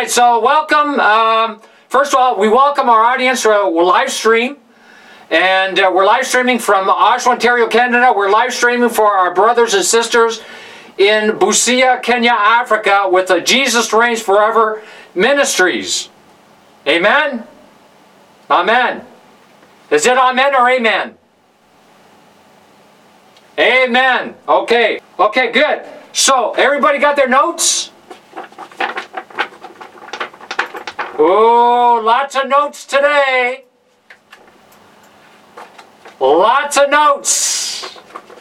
right, so welcome. First of all, we welcome our audience to our live stream. And we're live streaming from Oshawa, Ontario, Canada. We're live streaming for our brothers and sisters in Busia, Kenya, Africa with the Jesus Reigns Forever Ministries. Amen? Amen. Is it amen or amen? Amen. Okay. Okay, good. So, everybody got their notes? Oh, lots of notes today. Lots of notes.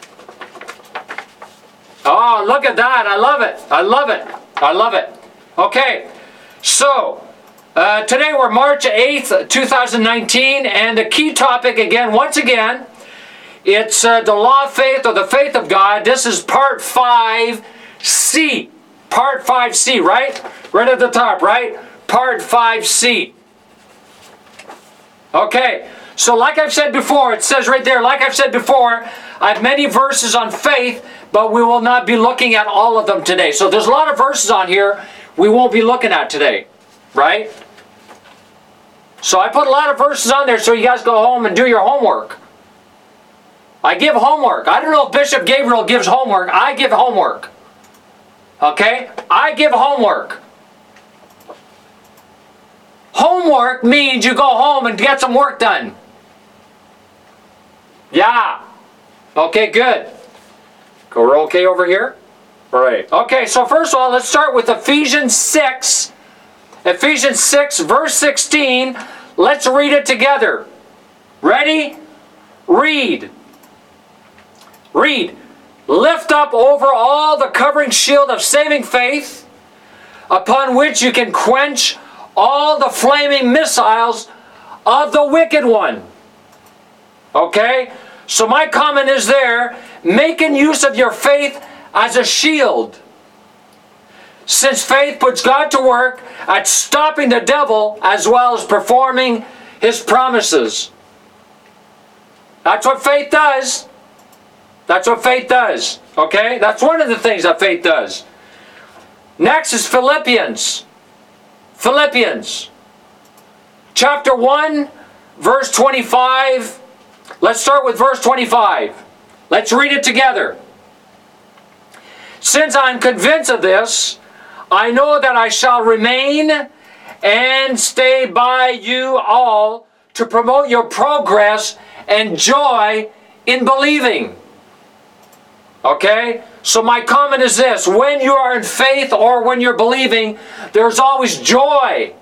Oh, look at that. I love it. I love it. I love it. Okay, so today we're March 8th, 2019, and the key topic again, once again, it's the law of faith or the faith of God. This is part 5C. Part 5C, right? Right at the top, right? Part 5C. Okay, so like I've said before, it says right there, like I've said before, I have many verses on faith, but we will not be looking at all of them today. So there's a lot of verses on here we won't be looking at today, right? So I put a lot of verses on there so you guys go home and do your homework. I give homework. I don't know if Bishop Gabriel gives homework. I give homework. Okay? I give homework. Homework means you go home and get some work done. Yeah. Okay, good. We're okay over here? All right. Okay, so first of all, let's start with Ephesians 6. Ephesians 6, verse 16. Let's read it together. Ready? Read. Read. Lift up over all the covering shield of saving faith, upon which you can quench all the flaming missiles of the wicked one. Okay? So my comment is there, making use of your faith as a shield. Since faith puts God to work at stopping the devil as well as performing his promises. That's what faith does. That's what faith does. Okay? That's one of the things that faith does. Next is Philippians. Philippians chapter 1, verse 25. Let's start with verse 25. Let's read it together. Since I am convinced of this, I know that I shall remain and stay by you all to promote your progress and joy in believing. Okay? So my comment is this. When you are in faith or when you're believing, there's always joy.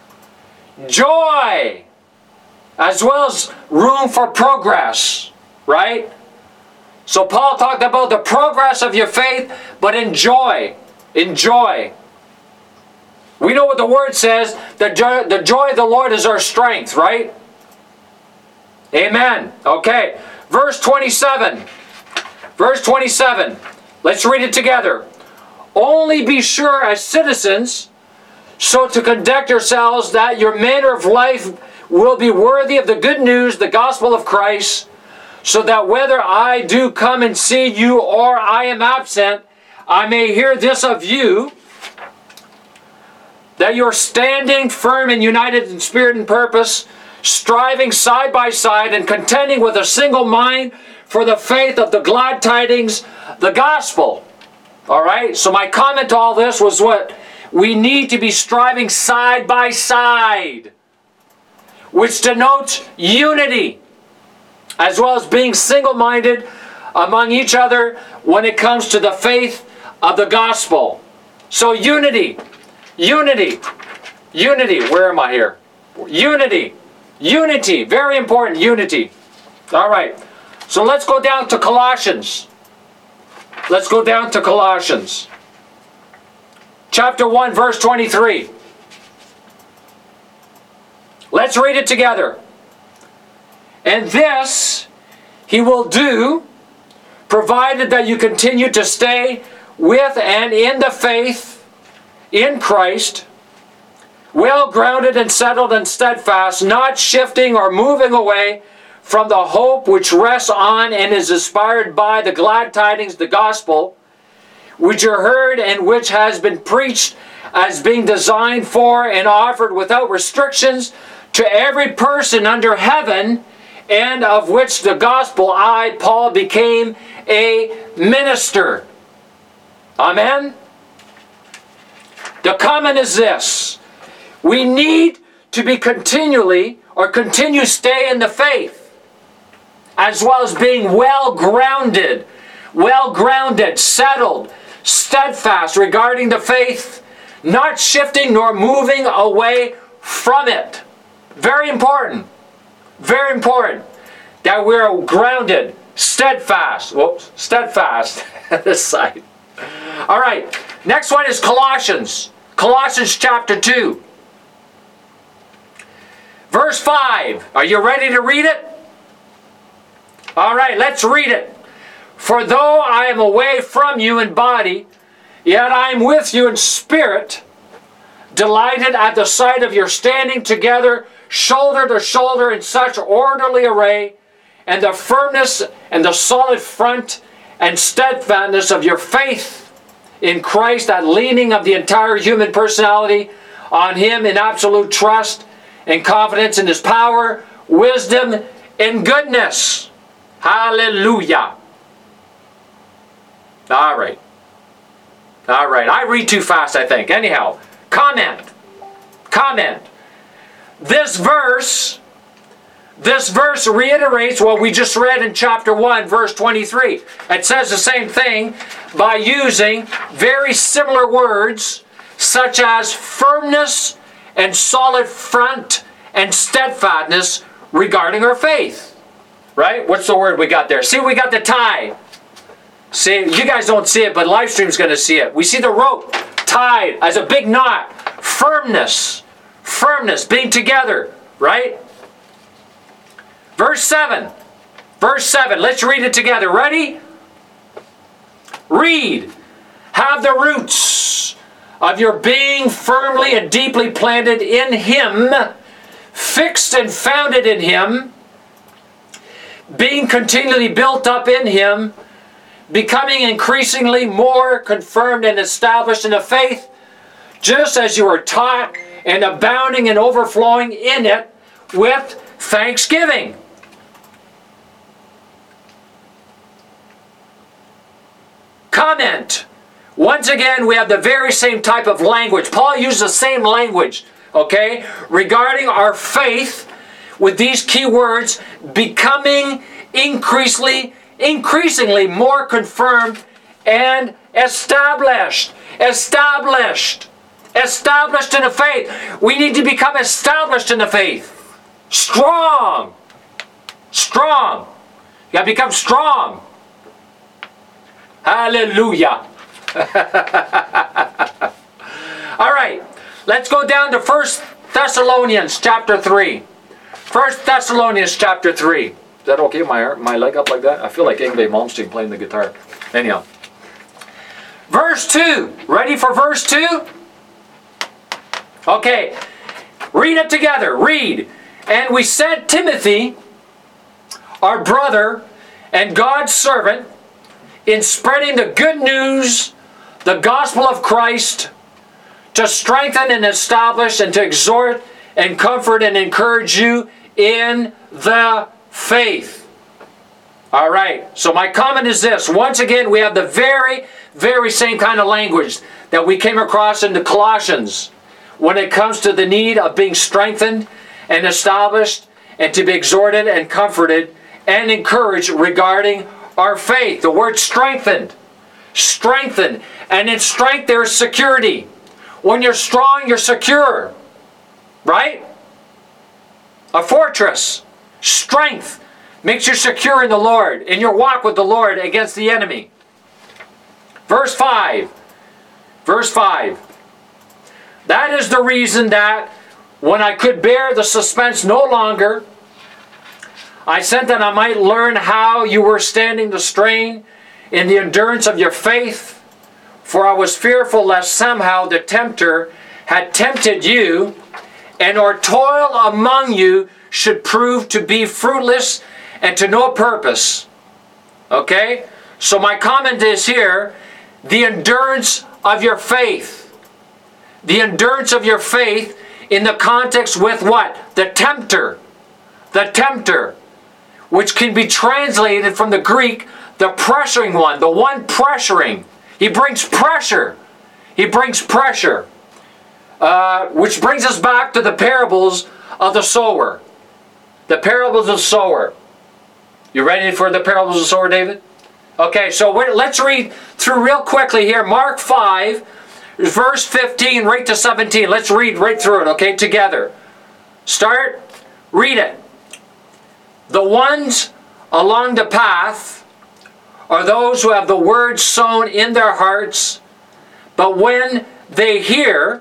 Joy. As well as room for progress. Right? So Paul talked about the progress of your faith, but enjoy. Enjoy. We know what the Word says. The joy of the Lord is our strength. Right? Amen. Okay. Verse 27. Verse 27. Let's read it together. Only be sure as citizens so to conduct yourselves that your manner of life will be worthy of the good news, the gospel of Christ, so that whether I do come and see you or I am absent, I may hear this of you, that you're standing firm and united in spirit and purpose, striving side by side and contending with a single mind for the faith of the glad tidings, the gospel. All right? So my comment to all this was what? We need to be striving side by side, which denotes unity, as well as being single-minded among each other when it comes to the faith of the gospel. So unity, unity, unity. Where am I here? Unity, unity. Very important, unity. All right. So let's go down to Colossians. Let's go down to Colossians. Chapter 1, verse 23. Let's read it together. And this he will do, provided that you continue to stay with and in the faith in Christ, well grounded and settled and steadfast, not shifting or moving away from the hope which rests on and is inspired by the glad tidings, the gospel, which you heard and which has been preached as being designed for and offered without restrictions to every person under heaven, and of which the gospel I, Paul, became a minister. Amen? The comment is this: we need to be continue stay in the faith, as well as being well-grounded, settled, steadfast regarding the faith, not shifting nor moving away from it. Very important that we're grounded, steadfast. This side. All right, next one is Colossians chapter 2. Verse 5. Are you ready to read it? All right, let's read it. For though I am away from you in body, yet I am with you in spirit, delighted at the sight of your standing together, shoulder to shoulder, in such orderly array, and the firmness and the solid front and steadfastness of your faith in Christ, that leaning of the entire human personality on Him in absolute trust and confidence in His power, wisdom, and goodness. Hallelujah. All right. I read too fast, I think. Anyhow, comment. This verse reiterates what we just read in chapter 1, verse 23. It says the same thing by using very similar words such as firmness and solid front and steadfastness regarding our faith. Right? What's the word we got there? See, we got the tie. See, you guys don't see it, but live stream's going to see it. We see the rope tied as a big knot. Firmness, being together, right? Verse 7. Let's read it together. Ready? Read. Have the roots of your being firmly and deeply planted in Him, fixed and founded in Him, being continually built up in Him, becoming increasingly more confirmed and established in the faith, just as you were taught, and abounding and overflowing in it with thanksgiving. Comment. Once again, we have the very same type of language. Paul used the same language, okay, regarding our faith with these key words: becoming increasingly more confirmed and established in the faith. We need to become established in the faith. Strong. You got to become strong. Hallelujah. All right, let's go down to 1 Thessalonians chapter 3. 1 Thessalonians chapter 3. Is that okay, my leg up like that? I feel like Yngwie Malmsteen playing the guitar. Anyhow. Verse 2. Ready for verse 2? Okay. Read it together. Read. And we sent Timothy, our brother and God's servant, in spreading the good news, the gospel of Christ, to strengthen and establish and to exhort and comfort and encourage you in the faith. All right, so my comment is this. Once again, we have the very, very same kind of language that we came across in the Colossians when it comes to the need of being strengthened and established and to be exhorted and comforted and encouraged regarding our faith. The word strengthened. And in strength there is security. When you're strong, you're secure. Right? A fortress. Strength makes you secure in the Lord, in your walk with the Lord against the enemy. Verse 5. That is the reason that when I could bear the suspense no longer, I sent that I might learn how you were standing the strain in the endurance of your faith, for I was fearful lest somehow the tempter had tempted you, and our toil among you should prove to be fruitless and to no purpose. Okay? So my comment is here, the endurance of your faith. the endurance of your faith in the context with what? The tempter. The tempter, which can be translated from the Greek, the pressuring one, the one pressuring. He brings pressure. He brings pressure. Which brings us back to the parables of the sower. The parables of the sower. You ready for the parables of the sower, David? Okay, so let's read through real quickly here. Mark 5, verse 15, right to 17. Let's read right through it, okay, together. Start. Read it. The ones along the path are those who have the word sown in their hearts, but when they hear,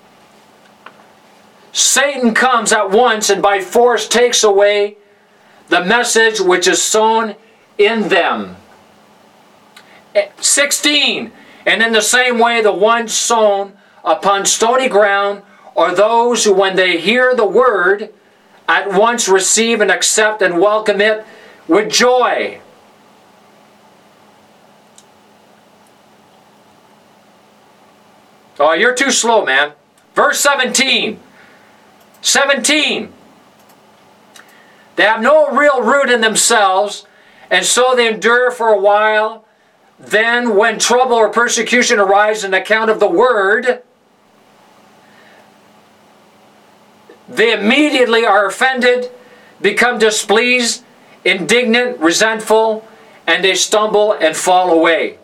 Satan comes at once and by force takes away the message which is sown in them. 16. And in the same way, the ones sown upon stony ground are those who, when they hear the word, at once receive and accept and welcome it with joy. Oh, you're too slow, man. Verse 17. 17. They have no real root in themselves, and so they endure for a while. Then, when trouble or persecution arises on account of the word, they immediately are offended, become displeased, indignant, resentful, and they stumble and fall away.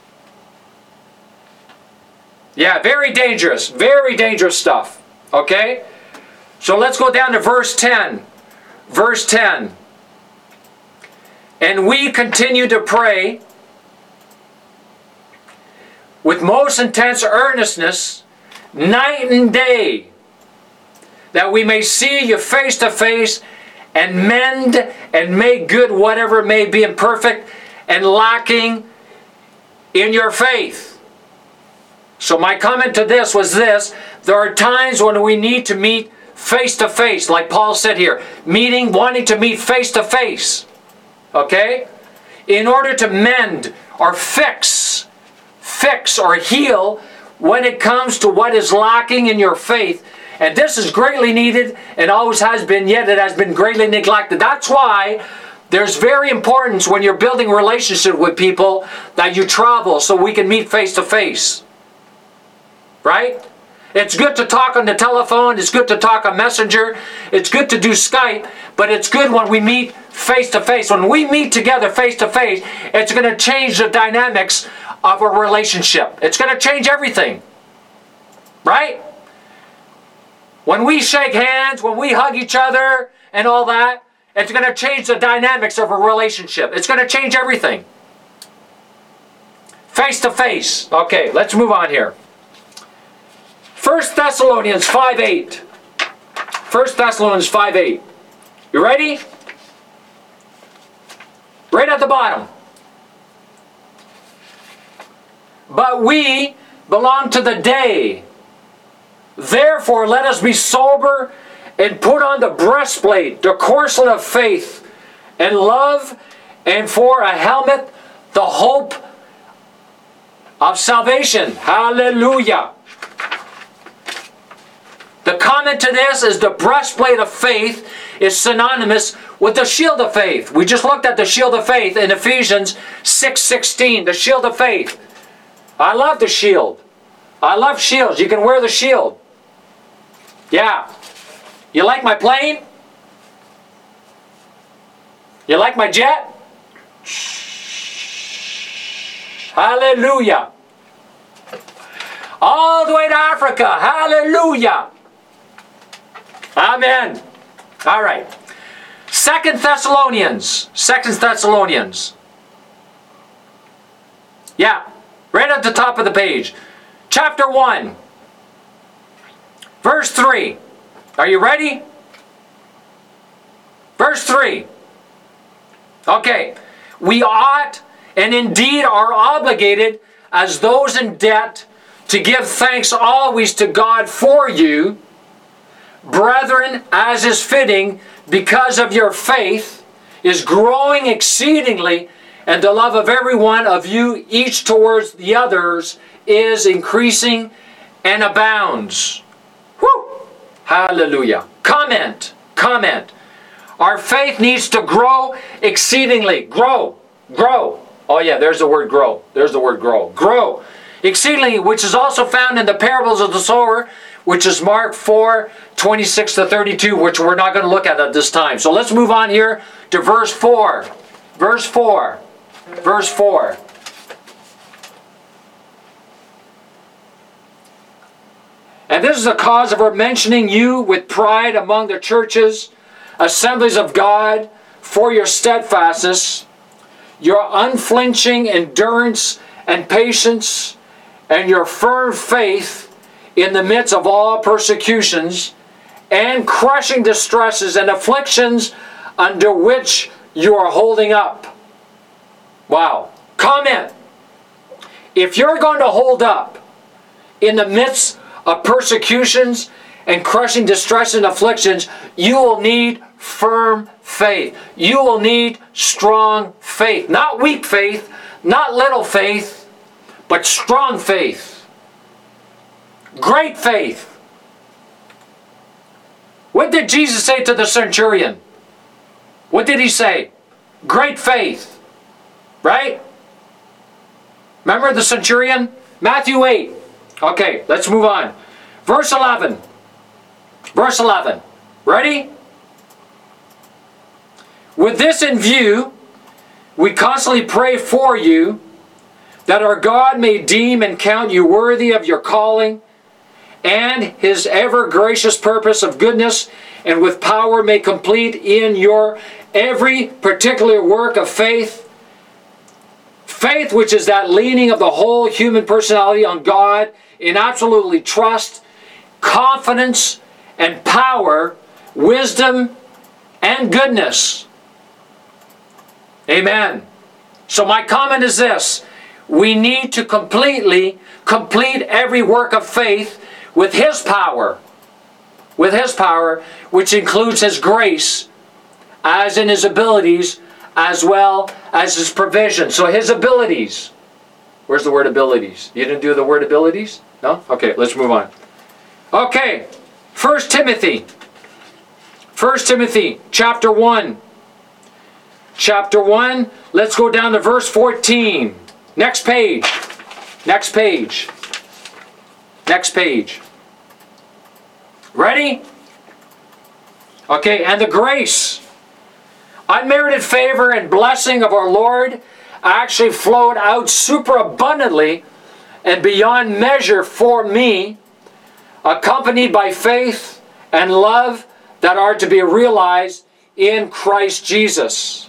Yeah, very dangerous stuff. Okay? So let's go down to verse 10. Verse 10. And we continue to pray with most intense earnestness, night and day, that we may see you face to face and mend and make good whatever may be imperfect and lacking in your faith. So my comment to this was this: there are times when we need to meet face to face, like Paul said here, wanting to meet face to face, okay, in order to mend or fix or heal when it comes to what is lacking in your faith. And this is greatly needed and always has been, yet it has been greatly neglected. That's why there's very importance when you're building a relationship with people that you travel so we can meet face to face. Right? It's good to talk on the telephone, it's good to talk on Messenger, it's good to do Skype, but it's good when we meet face to face. When we meet together face to face, it's going to change the dynamics of a relationship. It's going to change everything. Right? When we shake hands, when we hug each other and all that, it's going to change the dynamics of a relationship. It's going to change everything. Face to face. Okay, let's move on here. 1 Thessalonians 5:8. 1 Thessalonians 5:8. You ready? Right at the bottom. But we belong to the day. Therefore, let us be sober and put on the breastplate, the corselet of faith and love, and for a helmet, the hope of salvation. Hallelujah. The comment to this is the breastplate of faith is synonymous with the shield of faith. We just looked at the shield of faith in Ephesians 6:16, the shield of faith. I love the shield. I love shields. You can wear the shield. Yeah. You like my plane? You like my jet? Hallelujah. All the way to Africa. Hallelujah. Amen. All right. 2 Thessalonians. Yeah. Right at the top of the page. Chapter 1. Verse 3. Are you ready? Verse 3. Okay. We ought and indeed are obligated as those in debt to give thanks always to God for you, brethren, as is fitting, because of your faith is growing exceedingly, and the love of every one of you, each towards the others, is increasing and abounds. Woo! Hallelujah. Comment. Our faith needs to grow exceedingly. Grow. Oh yeah, there's the word grow. Grow exceedingly, which is also found in the parables of the sower, which is Mark 4:26-32, which we're not going to look at this time. So let's move on here to verse 4. Verse 4. And this is the cause of our mentioning you with pride among the churches, assemblies of God, for your steadfastness, your unflinching endurance and patience, and your firm faith in the midst of all persecutions and crushing distresses and afflictions under which you are holding up. Wow. Comment. If you're going to hold up in the midst of persecutions and crushing distress and afflictions, you will need firm faith. You will need strong faith. Not weak faith, not little faith, but strong faith. Great faith. What did Jesus say to the centurion? What did he say? Great faith. Right? Remember the centurion? Matthew 8. Okay, let's move on. Verse 11. Ready? With this in view, we constantly pray for you, that our God may deem and count you worthy of your calling and His ever gracious purpose of goodness, and with power may complete in your every particular work of faith. Faith, which is that leaning of the whole human personality on God in absolutely trust, confidence, and power, wisdom, and goodness. Amen. So my comment is this. We need to complete every work of faith with His power, which includes His grace, as in His abilities, as well as His provision. So His abilities. Where's the word abilities? You didn't do the word abilities? No? Okay, let's move on. Okay, 1 Timothy chapter 1. Chapter 1, let's go down to verse 14. Next page. Ready? Okay, and the grace, unmerited favor and blessing of our Lord actually flowed out superabundantly and beyond measure for me, accompanied by faith and love that are to be realized in Christ Jesus.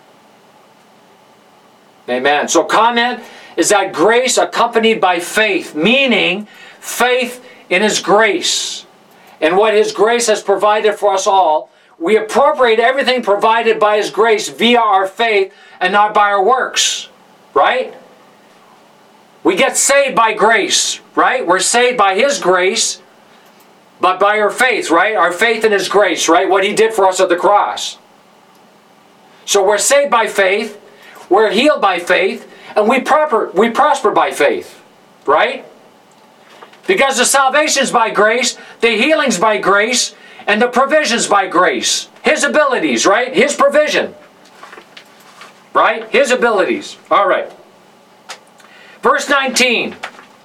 Amen. So comment is that grace accompanied by faith, meaning faith in His grace and what His grace has provided for us all. We appropriate everything provided by His grace via our faith and not by our works. Right? We get saved by grace. Right? We're saved by His grace, but by our faith. Right? Our faith in His grace. Right? What He did for us at the cross. So we're saved by faith. We're healed by faith. And we prosper by faith. Right? Because the salvation's by grace, the healing's by grace, and the provision's by grace. His abilities, right? His provision. Right? His abilities. All right. Verse 19.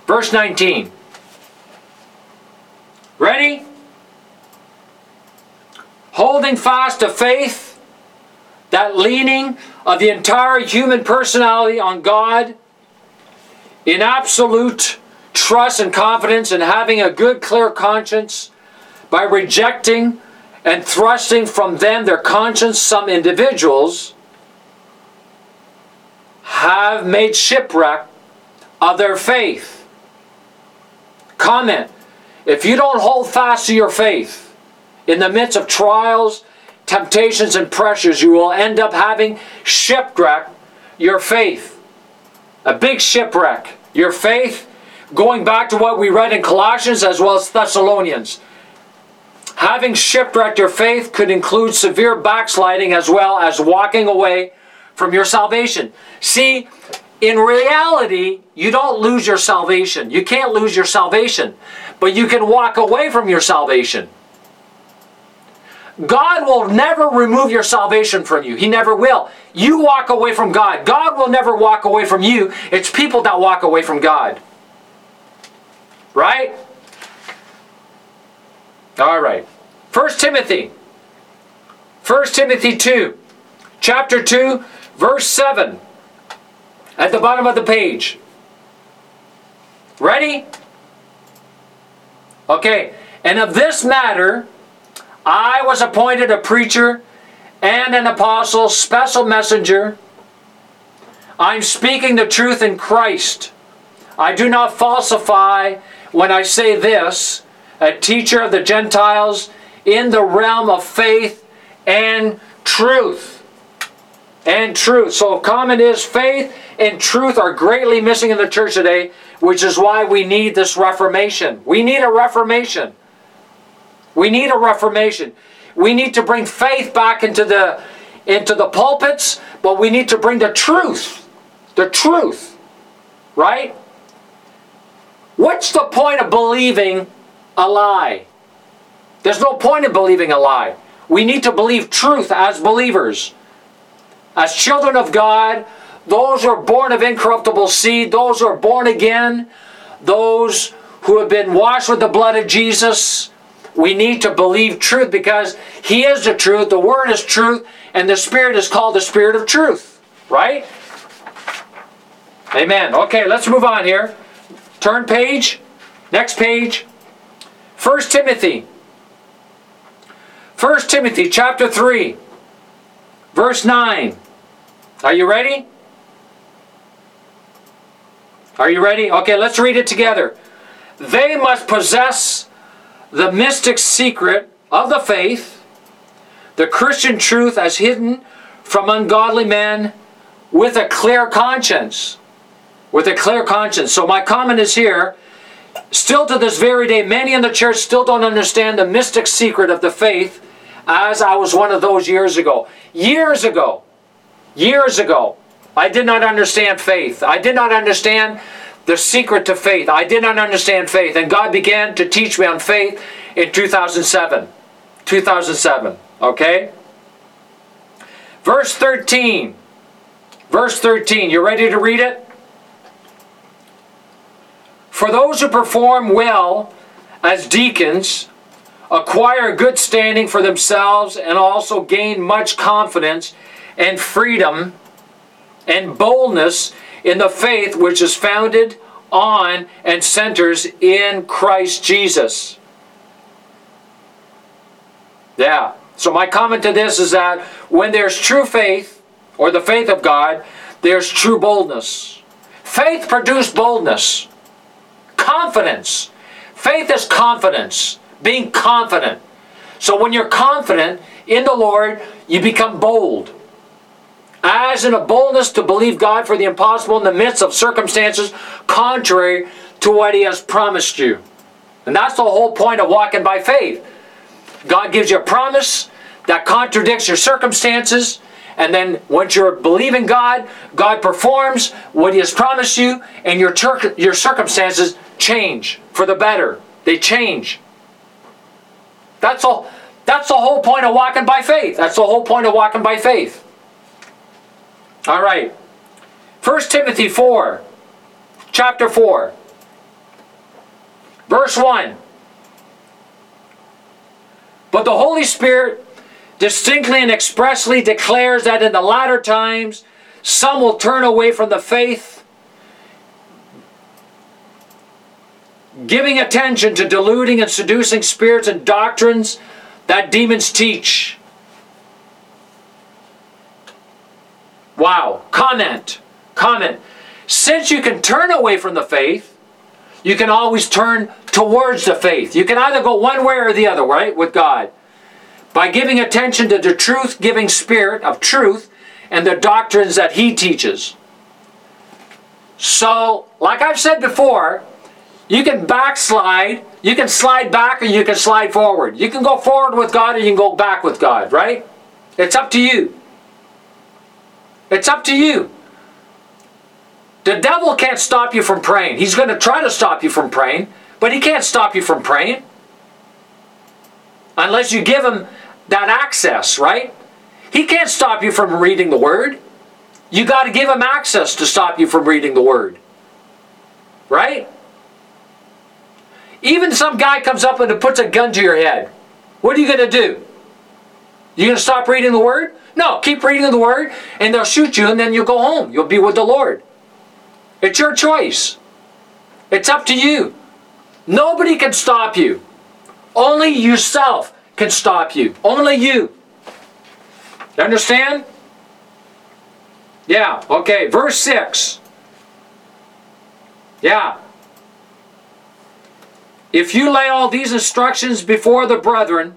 Ready? Holding fast to faith, that leaning of the entire human personality on God, in absolute trust and confidence, and having a good, clear conscience, by rejecting and thrusting from them their conscience. Some individuals have made shipwreck of their faith. Comment. If you don't hold fast to your faith in the midst of trials, temptations, and pressures, you will end up having shipwrecked your faith. A big shipwreck. Your faith, going back to what we read in Colossians as well as Thessalonians. Having shipwrecked your faith could include severe backsliding as well as walking away from your salvation. See, in reality, you don't lose your salvation. You can't lose your salvation, but you can walk away from your salvation. God will never remove your salvation from you. He never will. You walk away from God. God will never walk away from you. It's people that walk away from God. Right? All right. 1 Timothy. 1 Timothy 2. Chapter 2, verse 7. At the bottom of the page. Ready? Okay. And of this matter, I was appointed a preacher and an apostle, special messenger. I'm speaking the truth in Christ. I do not falsify when I say this, a teacher of the Gentiles in the realm of faith and truth. And truth. So common is faith and truth are greatly missing in the church today, which is why we need this reformation. We need a reformation. We need a reformation. We need to bring faith back into the pulpits, but we need to bring the truth. The truth. Right? What's the point of believing a lie? There's no point in believing a lie. We need to believe truth as believers. As children of God, those who are born of incorruptible seed, those who are born again, those who have been washed with the blood of Jesus, we need to believe truth because He is the truth, the Word is truth, and the Spirit is called the Spirit of truth. Right? Amen. Okay, let's move on here. Turn page. Next page. 1 Timothy. 1 Timothy chapter 3. Verse 9. Are you ready? Are you ready? Okay, let's read it together. They must possess the mystic secret of the faith, the Christian truth as hidden from ungodly men with a clear conscience. With a clear conscience. So my comment is here, still to this very day, many in the church still don't understand the mystic secret of the faith, as I was one of those years ago. Years ago, I did not understand faith. I did not understand the secret to faith. I did not understand faith. And God began to teach me on faith in 2007. 2007. Okay? Verse 13. Verse 13. You ready to read it? For those who perform well as deacons acquire good standing for themselves and also gain much confidence and freedom and boldness in the faith which is founded on and centers in Christ Jesus. Yeah. So my comment to this is that when there's true faith, or the faith of God, there's true boldness. Faith produced boldness. Confidence. Faith is confidence. Being confident. So when you're confident in the Lord, you become bold. As in a boldness to believe God for the impossible in the midst of circumstances contrary to what He has promised you. And that's the whole point of walking by faith. God gives you a promise that contradicts your circumstances, and then once you're believing God, God performs what He has promised you, and your circumstances change for the better. They change. That's all. That's the whole point of walking by faith. That's the whole point of walking by faith. All right. 1 Timothy 4, chapter 4, verse 1. But the Holy Spirit distinctly and expressly declares that in the latter times some will turn away from the faith, giving attention to deluding and seducing spirits and doctrines that demons teach. Wow. Comment. Since you can turn away from the faith, you can always turn towards the faith. You can either go one way or the other, right, with God. By giving attention to the truth-giving Spirit of truth and the doctrines that He teaches. So, like I've said before, you can backslide, you can slide back, or you can slide forward. You can go forward with God, or you can go back with God, right? It's up to you. It's up to you. The devil can't stop you from praying. He's going to try to stop you from praying, but he can't stop you from praying. Unless you give him that access, right? He can't stop you from reading the Word. You got to give him access to stop you from reading the Word. Right? Even some guy comes up and puts a gun to your head. What are you going to do? You going to stop reading the Word? No, keep reading the Word, and they'll shoot you, and then you'll go home. You'll be with the Lord. It's your choice. It's up to you. Nobody can stop you. Only yourself can stop you. Only you. You understand? Yeah, okay. Verse 6. Yeah. If you lay all these instructions before the brethren,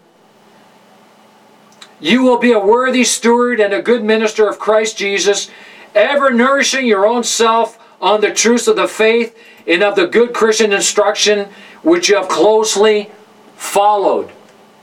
you will be a worthy steward and a good minister of Christ Jesus, ever nourishing your own self on the truths of the faith and of the good Christian instruction which you have closely followed.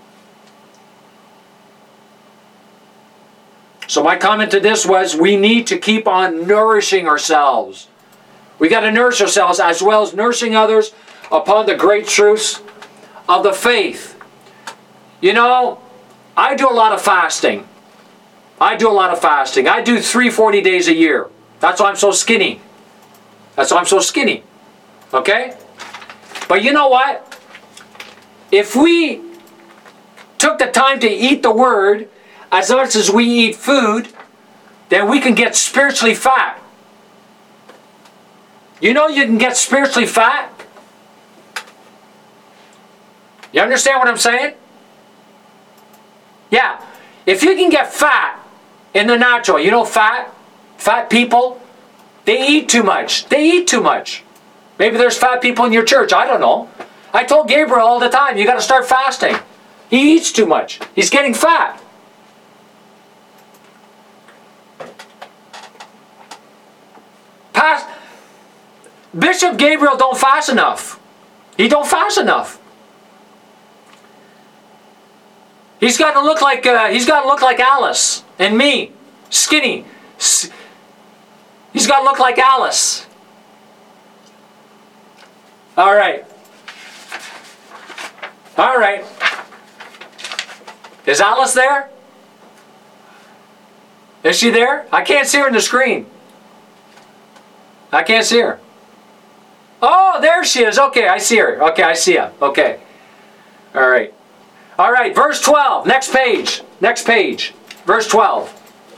So my comment to this was, we need to keep on nourishing ourselves. We got to nourish ourselves as well as nourishing others upon the great truths of the faith. You know, I do a lot of fasting. I do 3 40 days a year. That's why I'm so skinny. Okay? But you know what? If we took the time to eat the Word as much as we eat food, then we can get spiritually fat. You know you can get spiritually fat? You understand what I'm saying? Yeah. If you can get fat in the natural, you know fat people, they eat too much. Maybe there's fat people in your church. I don't know. I told Gabriel all the time, you got to start fasting. He eats too much. He's getting fat. Bishop Gabriel don't fast enough. He don't fast enough. He's got to look like Alice and me, skinny. He's got to look like Alice. All right. Is Alice there? Is she there? I can't see her on the screen. I can't see her. Oh, there she is. Okay, I see her. Okay, I see her. Okay. All right. Verse 12. Next page. Verse 12.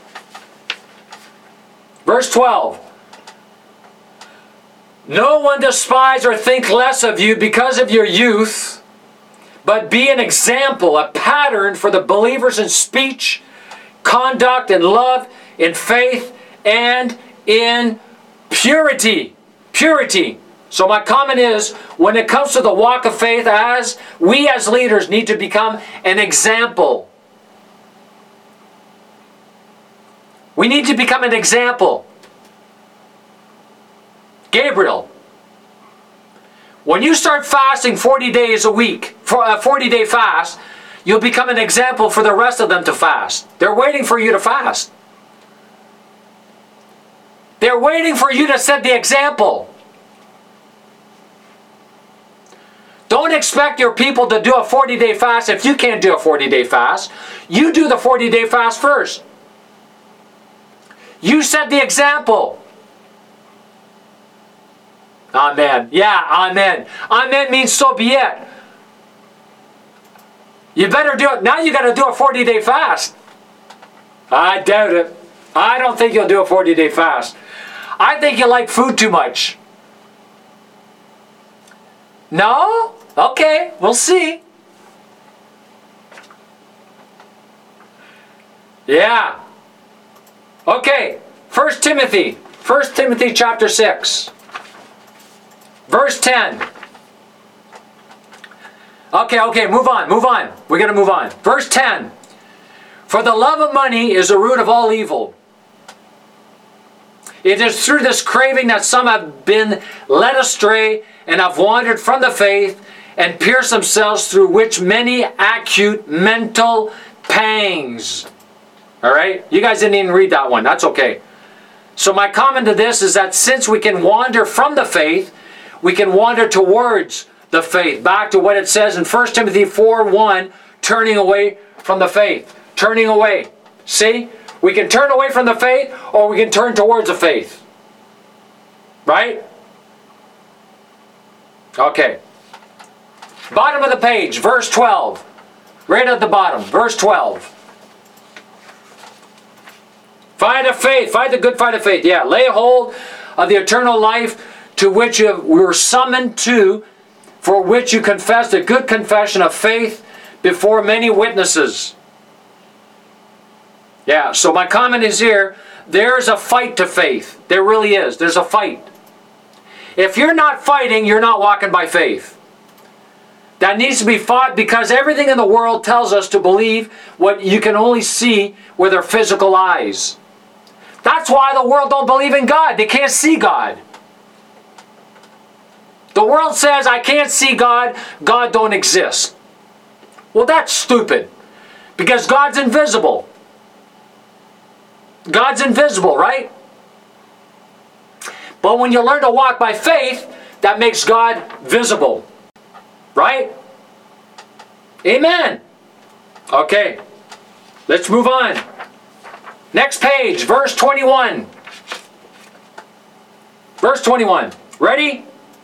No one despise or think less of you because of your youth, but be an example, a pattern for the believers in speech, conduct, in love, in faith, and in purity. So my comment is, when it comes to the walk of faith, we as leaders need to become an example. We need to become an example. Gabriel, when you start fasting 40 days a week, for a 40-day fast, you'll become an example for the rest of them to fast. They're waiting for you to fast. They're waiting for you to set the example. Don't expect your people to do a 40-day fast if you can't do a 40-day fast. You do the 40-day fast first. You set the example. Amen. Yeah, amen. Amen means so be it. You better do it. Now you got to do a 40-day fast. I doubt it. I don't think you'll do a 40-day fast. I think you like food too much. No? Okay, we'll see. Yeah. Okay, 1 Timothy chapter 6. Verse 10. Okay, move on. We're going to move on. Verse 10. For the love of money is the root of all evil. It is through this craving that some have been led astray and have wandered from the faith and pierced themselves, through which many acute mental pangs. All right? You guys didn't even read that one. That's okay. So my comment to this is that since we can wander from the faith, we can wander towards the faith. Back to what it says in 1 Timothy 4:1, turning away from the faith. Turning away. See? We can turn away from the faith, or we can turn towards the faith. Right? Okay. Bottom of the page, verse 12. Right at the bottom, verse 12. Fight of faith. Fight the good fight of faith. Yeah. Lay hold of the eternal life to which we were summoned to, for which you confessed a good confession of faith before many witnesses. Yeah. So my comment is here. There's a fight to faith. There really is. There's a fight. If you're not fighting, you're not walking by faith. That needs to be fought, because everything in the world tells us to believe what you can only see with our physical eyes. That's why the world don't believe in God. They can't see God. The world says, I can't see God. God don't exist. Well, that's stupid, because God's invisible. God's invisible, right? But when you learn to walk by faith, that makes God visible. Right? Amen. Okay. Let's move on. Next page, verse 21. Verse 21. Ready?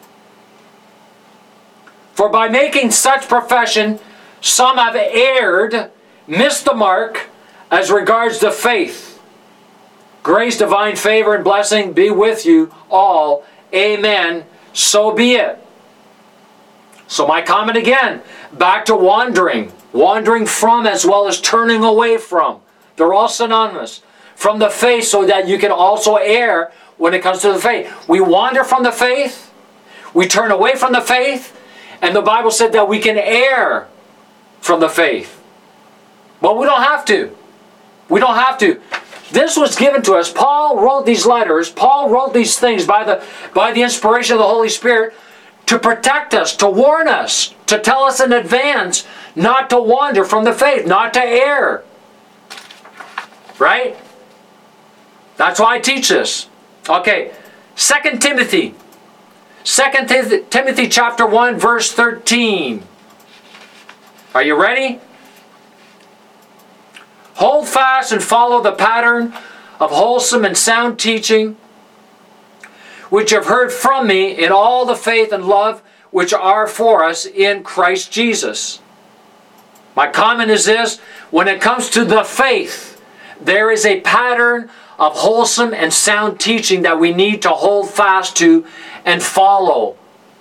For by making such profession, some have erred, missed the mark, as regards the faith. Grace, divine favor, and blessing be with you all. Amen. So be it. So my comment again, back to wandering. Wandering from as well as turning away from. They're all synonymous. From the faith, so that you can also err when it comes to the faith. We wander from the faith. We turn away from the faith. And the Bible said that we can err from the faith. But we don't have to. We don't have to. This was given to us. Paul wrote these letters. Paul wrote these things by the inspiration of the Holy Spirit to protect us, to warn us, to tell us in advance not to wander from the faith, not to err. Right? That's why I teach this. Okay, 2 Timothy. 2 Timothy chapter 1, verse 13. Are you ready? Hold fast and follow the pattern of wholesome and sound teaching, which you have heard from me in all the faith and love which are for us in Christ Jesus. My comment is this: when it comes to the faith, there is a pattern of wholesome and sound teaching that we need to hold fast to and follow.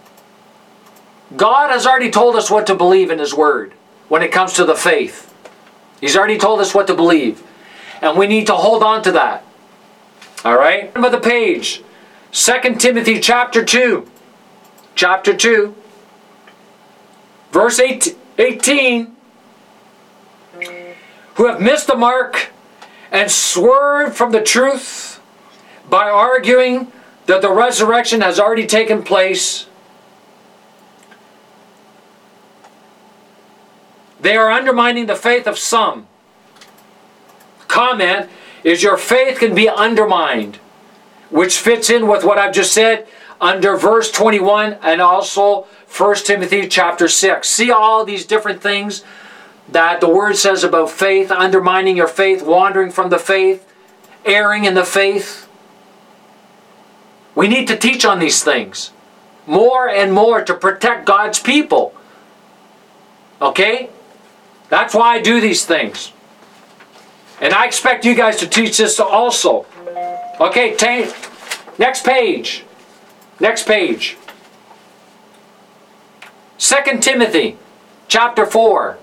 God has already told us what to believe in His Word when it comes to the faith. He's already told us what to believe. And we need to hold on to that. Alright? Bottom of the page. 2 Timothy chapter 2. Chapter 2. Verse 18. Who have missed the mark and swerved from the truth by arguing that the resurrection has already taken place. They are undermining the faith of some. Comment is your faith can be undermined, which fits in with what I've just said under verse 21 and also 1 Timothy chapter 6. See all these different things that the Word says about faith, undermining your faith, wandering from the faith, erring in the faith. We need to teach on these things more and more to protect God's people. Okay? That's why I do these things. And I expect you guys to teach this also. Okay, next page. Next page. 2 Timothy chapter 4.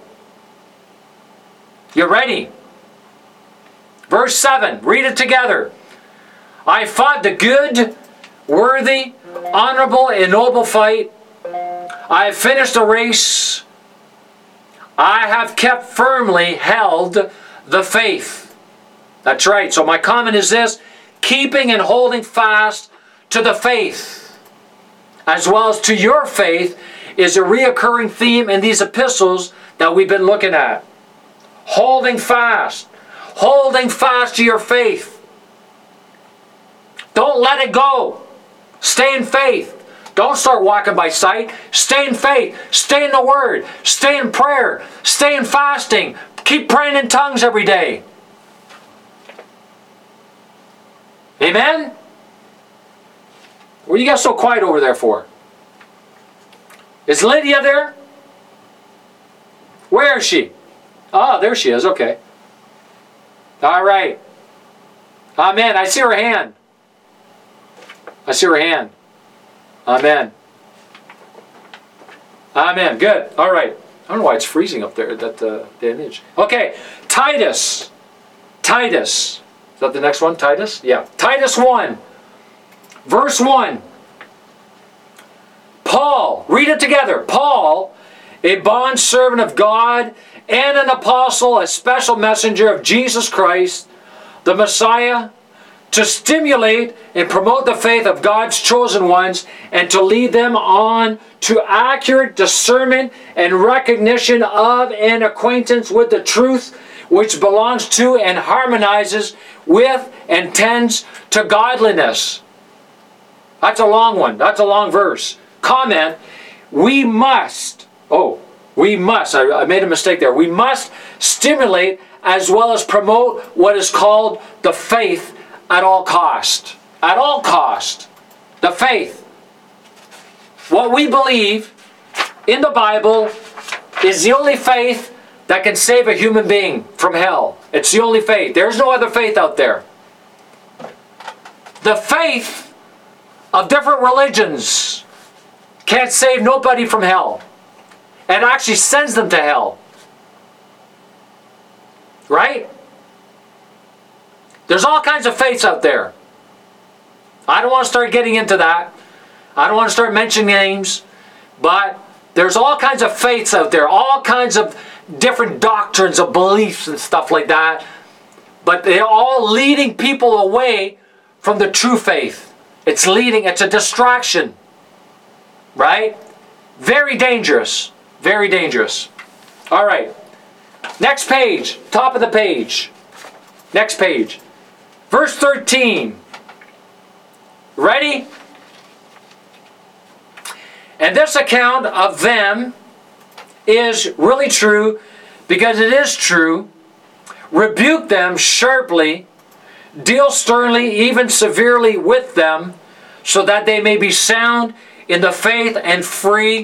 You ready? Verse 7. Read it together. I fought the good, worthy, honorable, and noble fight. I have finished the race. I have kept firmly held the faith. That's right. So my comment is this: keeping and holding fast to the faith, as well as to your faith, is a reoccurring theme in these epistles that we've been looking at. Holding fast to your faith. Don't let it go. Stay in faith. Don't start walking by sight. Stay in faith. Stay in the Word. Stay in prayer. Stay in fasting. Keep praying in tongues every day. Amen? What are you guys so quiet over there for? Is Lydia there? Where is she? Oh, there she is. Okay. All right. Amen. I see her hand. I see her hand. Amen. Amen. Good. All right. I don't know why it's freezing up there, that image. Okay. Titus. Titus. Is that the next one? Titus? Yeah. Titus 1. Verse 1. Paul. Read it together. Paul, a bondservant of God and an apostle, a special messenger of Jesus Christ, the Messiah, to stimulate and promote the faith of God's chosen ones and to lead them on to accurate discernment and recognition of and acquaintance with the truth which belongs to and harmonizes with and tends to godliness. That's a long one. That's a long verse. Comment, we must, I made a mistake there. We must stimulate as well as promote what is called the faith at all cost. At all cost. The faith. What we believe in the Bible is the only faith that can save a human being from hell. It's the only faith. There's no other faith out there. The faith of different religions can't save nobody from hell. It actually sends them to hell. Right? There's all kinds of faiths out there. I don't want to start getting into that. I don't want to start mentioning names. But there's all kinds of faiths out there. All kinds of different doctrines of beliefs and stuff like that. But they're all leading people away from the true faith. It's a distraction. Right? Very dangerous. Very dangerous. All right. Next page. Top of the page. Next page. Verse 13. Ready? And this account of them is really true because it is true. Rebuke them sharply. Deal sternly, even severely with them, so that they may be sound in the faith and free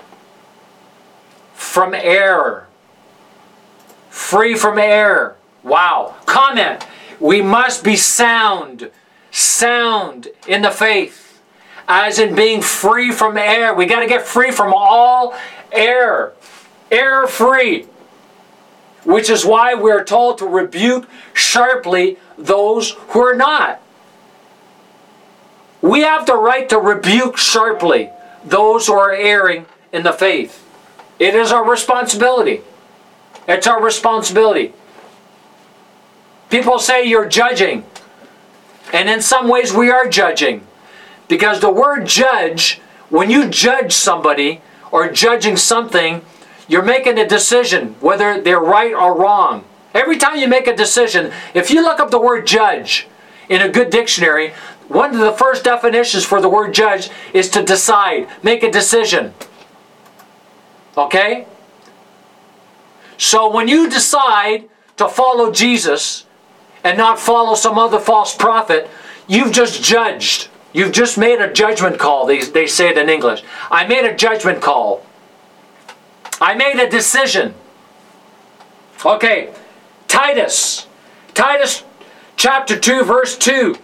from error. Free from error. Wow. Comment. We must be sound. Sound in the faith. As in being free from error. We got to get free from all error. Error free. Which is why we're told to rebuke sharply those who are not. We have the right to rebuke sharply those who are erring in the faith. It is our responsibility. It's our responsibility. People say you're judging. And in some ways we are judging. Because the word judge, when you judge somebody or judging something, you're making a decision whether they're right or wrong. Every time you make a decision, if you look up the word judge in a good dictionary, one of the first definitions for the word judge is to decide, make a decision. Okay? So when you decide to follow Jesus and not follow some other false prophet, you've just judged. You've just made a judgment call, they say it in English. I made a judgment call. I made a decision. Okay, Titus. Titus chapter 2, verse 2.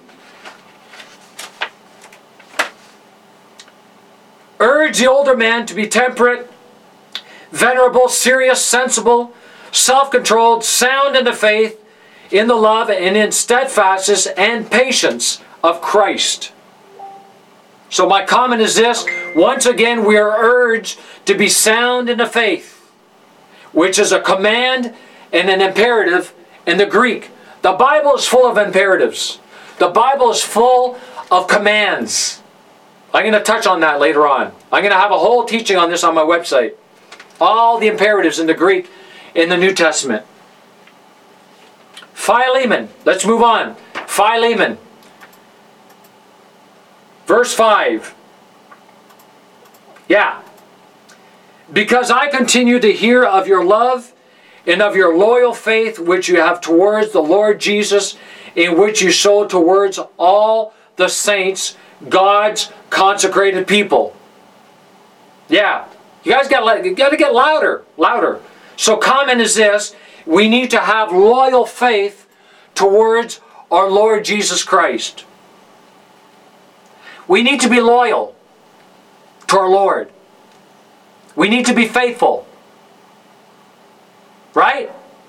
Urge the older man to be temperate, venerable, serious, sensible, self-controlled, sound in the faith, in the love, and in steadfastness and patience of Christ. So my comment is this. Once again, we are urged to be sound in the faith, which is a command and an imperative in the Greek. The Bible is full of imperatives. The Bible is full of commands. I'm going to touch on that later on. I'm going to have a whole teaching on this on my website. All the imperatives in the Greek in the New Testament. Philemon. Let's move on. Philemon. Verse 5. Yeah. Because I continue to hear of your love and of your loyal faith which you have towards the Lord Jesus, in which you show towards all the saints, God's consecrated people. Yeah. You guys got to get louder. Louder. So comment is this: we need to have loyal faith towards our Lord Jesus Christ. We need to be loyal to our Lord. We need to be faithful. Right?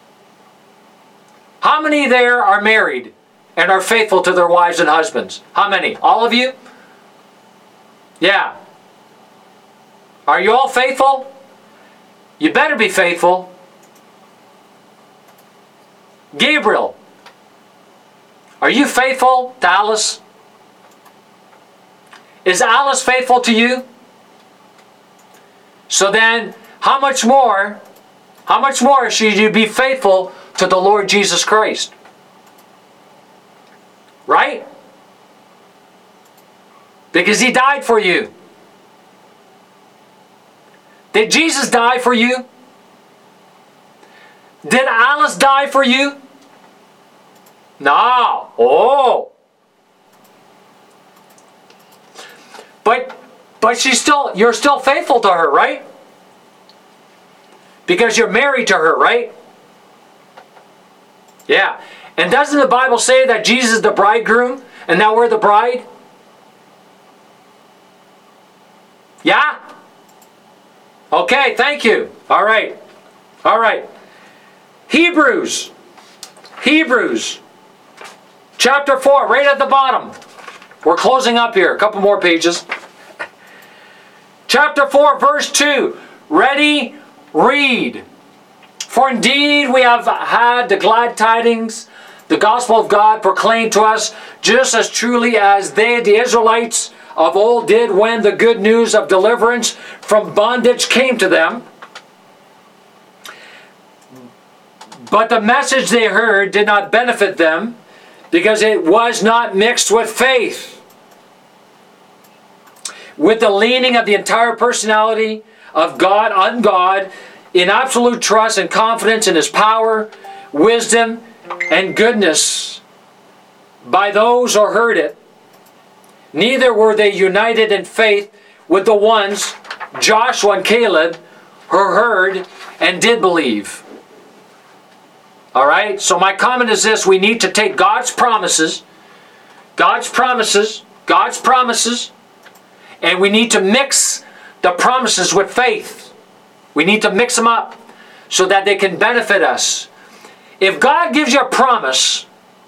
How many there are married and are faithful to their wives and husbands? How many? All of you? Yeah. Are you all faithful? You better be faithful. Gabriel, are you faithful to Alice? Is Alice faithful to you? So then, how much more should you be faithful to the Lord Jesus Christ? Right? Because He died for you. Did Jesus die for you? Did Alice die for you? No. Oh. But you're still faithful to her, right? Because you're married to her, right? Yeah. And doesn't the Bible say that Jesus is the bridegroom and now we're the bride? Yeah? Okay, thank you. All right. All right. Hebrews chapter 4, right at the bottom. We're closing up here. A couple more pages. Chapter 4, verse 2. Ready? Read. For indeed we have had the glad tidings, the gospel of God proclaimed to us, just as truly as they, the Israelites of old, did when the good news of deliverance from bondage came to them. But the message they heard did not benefit them, because it was not mixed with faith, with the leaning of the entire personality of God on God, in absolute trust and confidence in His power, wisdom, and goodness by those who heard it. Neither were they united in faith with the ones, Joshua and Caleb, who heard and did believe. All right, so my comment is this: we need to take God's promises, and we need to mix the promises with faith. We need to mix them up so that they can benefit us. If God gives you a promise,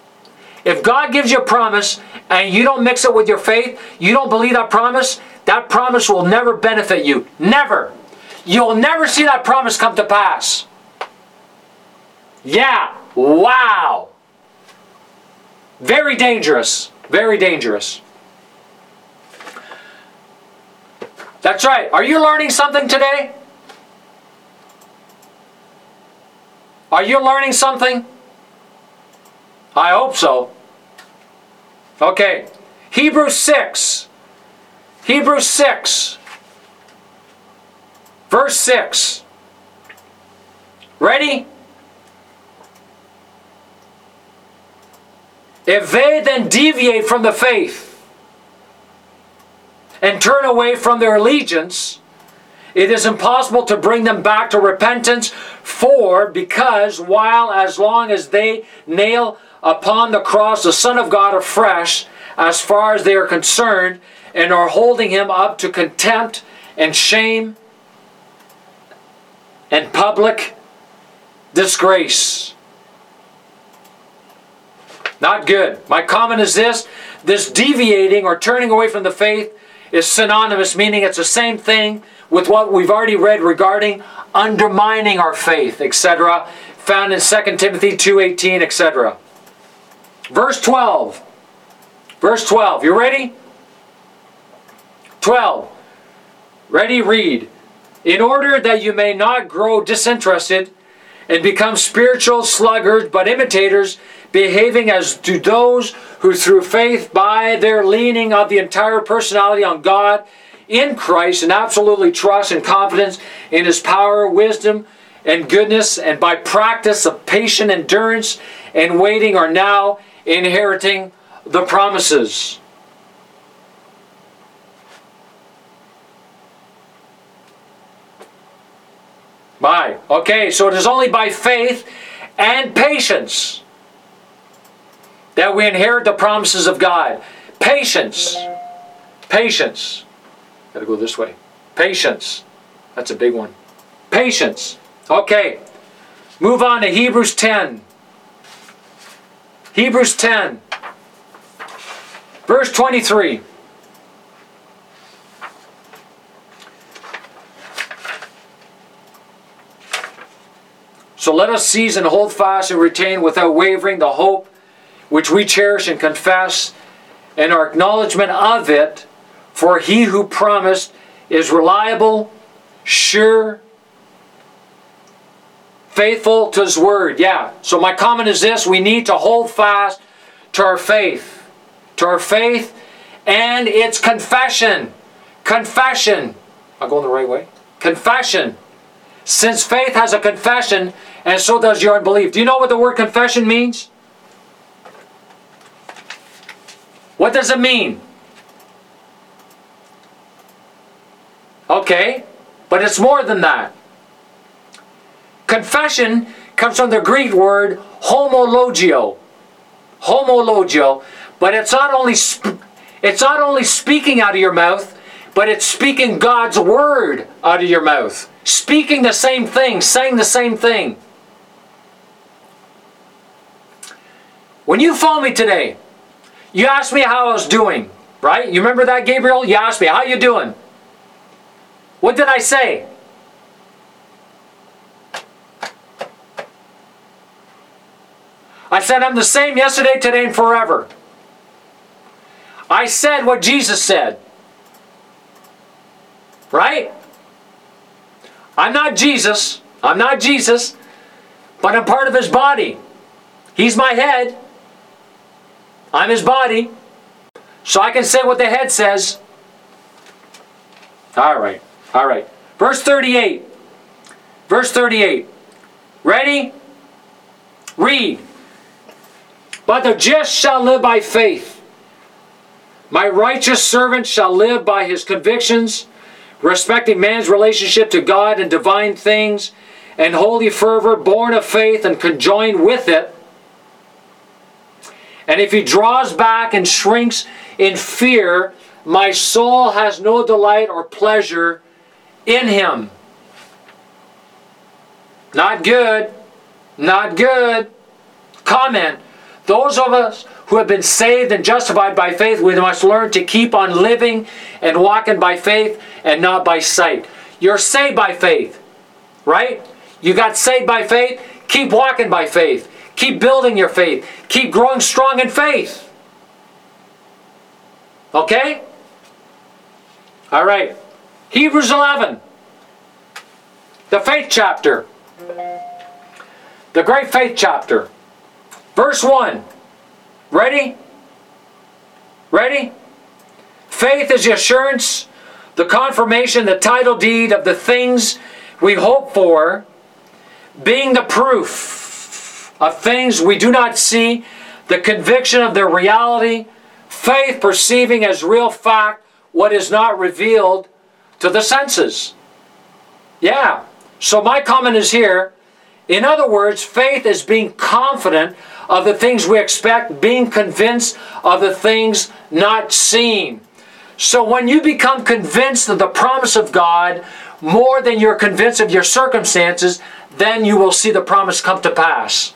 and you don't mix it with your faith, you don't believe that promise will never benefit you. Never. You'll never see that promise come to pass. Yeah. Wow. Very dangerous. Very dangerous. That's right. Are you learning something today? Are you learning something? I hope so. Okay. Hebrews 6. Verse 6. Ready? If they then deviate from the faith and turn away from their allegiance, it is impossible to bring them back to repentance, because while as long as they nail upon the cross the Son of God afresh, as far as they are concerned, and are holding Him up to contempt and shame and public disgrace. Not good. My comment is this: this deviating or turning away from the faith is synonymous, meaning it's the same thing with what we've already read regarding undermining our faith, etc., found in 2 Timothy 2:18, etc. Verse 12. You ready? 12. Ready? Read. In order that you may not grow disinterested and become spiritual sluggards, but imitators, behaving as do those who through faith, by their leaning of the entire personality on God in Christ, and absolutely trust and confidence in His power, wisdom, and goodness, and by practice of patient endurance and waiting, are now inheriting the promises. Okay, so it is only by faith and patience that we inherit the promises of God. Patience. Patience. Gotta go this way. Patience. That's a big one. Patience. Okay. Move on to Hebrews 10. Hebrews 10. Verse 23. So let us seize and hold fast and retain without wavering the hope which we cherish and confess, and our acknowledgement of it, for He who promised is reliable, sure, faithful to His word. Yeah, so my comment is this: we need to hold fast to our faith. To our faith and its confession. Confession. I'm going the right way. Confession. Since faith has a confession, and so does your unbelief. Do you know what the word confession means? What does it mean? Okay, but it's more than that. Confession comes from the Greek word homologio. Homologio, but it's not only speaking out of your mouth, but it's speaking God's word out of your mouth. Speaking the same thing, saying the same thing. When you phoned me today, you asked me how I was doing, right? You remember that, Gabriel? You asked me, how you doing? What did I say? I said, I'm the same yesterday, today, and forever. I said what Jesus said. Right? I'm not Jesus. I'm not Jesus. But I'm part of His body. He's my head. I'm His body. So I can say what the head says. All right. All right. Verse 38. Verse 38. Ready? Read. But the just shall live by faith. My righteous servant shall live by his convictions, respecting man's relationship to God and divine things, and holy fervor, born of faith and conjoined with it. And if he draws back and shrinks in fear, my soul has no delight or pleasure in him. Not good. Not good. Comment. Those of us who have been saved and justified by faith, we must learn to keep on living and walking by faith and not by sight. You're saved by faith, right? You got saved by faith. Keep walking by faith. Keep building your faith. Keep growing strong in faith. Okay? All right. Hebrews 11. The faith chapter. The great faith chapter. Verse 1. Ready? Ready? Faith is the assurance, the confirmation, the title deed of the things we hope for, being the proof of things we do not see, the conviction of their reality, faith perceiving as real fact what is not revealed to the senses. Yeah. So my comment is here. In other words, faith is being confident of the things we expect, being convinced of the things not seen. So when you become convinced of the promise of God more than you're convinced of your circumstances, then you will see the promise come to pass.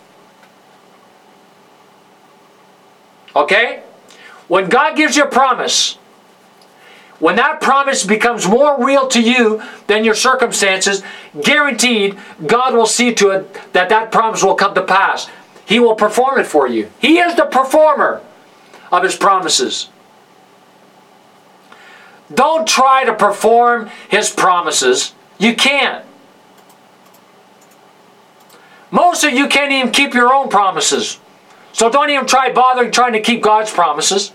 Okay? When God gives you a promise, when that promise becomes more real to you than your circumstances, guaranteed God will see to it that that promise will come to pass. He will perform it for you. He is the performer of His promises. Don't try to perform His promises. You can't. Most of you can't even keep your own promises. So don't even try bothering trying to keep God's promises.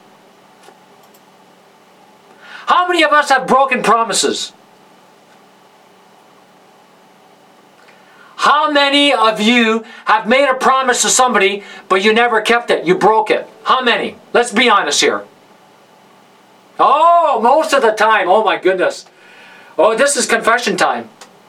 How many of us have broken promises? How many of you have made a promise to somebody, but you never kept it? You broke it. How many? Let's be honest here. Oh, most of the time. Oh my goodness. Oh, this is confession time.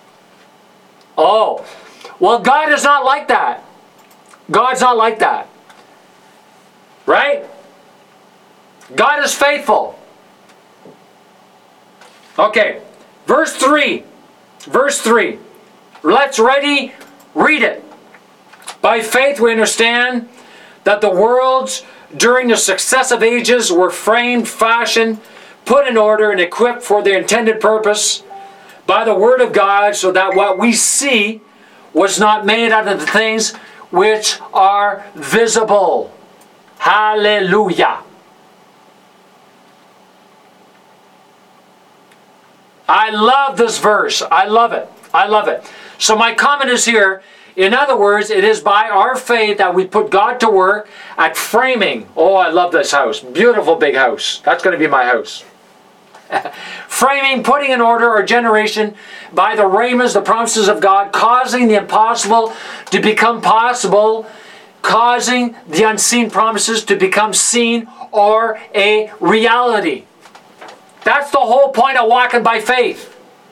Oh, well, God is not like that. God's not like that. Right? God is faithful. Okay, verse 3. Verse 3. Let's ready read it. By faith we understand that the worlds during the successive ages were framed, fashioned, put in order, and equipped for their intended purpose by the word of God, so that what we see was not made out of the things which are visible. Hallelujah. I love this verse. I love it. I love it. So my comment is here. In other words, it is by our faith that we put God to work at framing. Oh, I love this house. Beautiful big house. That's going to be my house. Framing, putting in order our generation by the rhemas, the promises of God, causing the impossible to become possible, causing the unseen promises to become seen or a reality. That's the whole point of walking by faith.